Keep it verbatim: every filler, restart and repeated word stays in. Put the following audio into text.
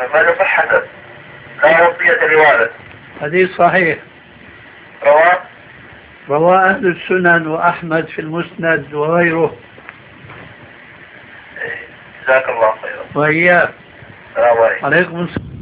ماذا صحته؟ لا وصية لوالد. حديث صحيح رواه رواه أهل السنن وأحمد في المسند وغيره. جزاك الله خيرا. وإياك. السلام عليكم. عليكم السلام.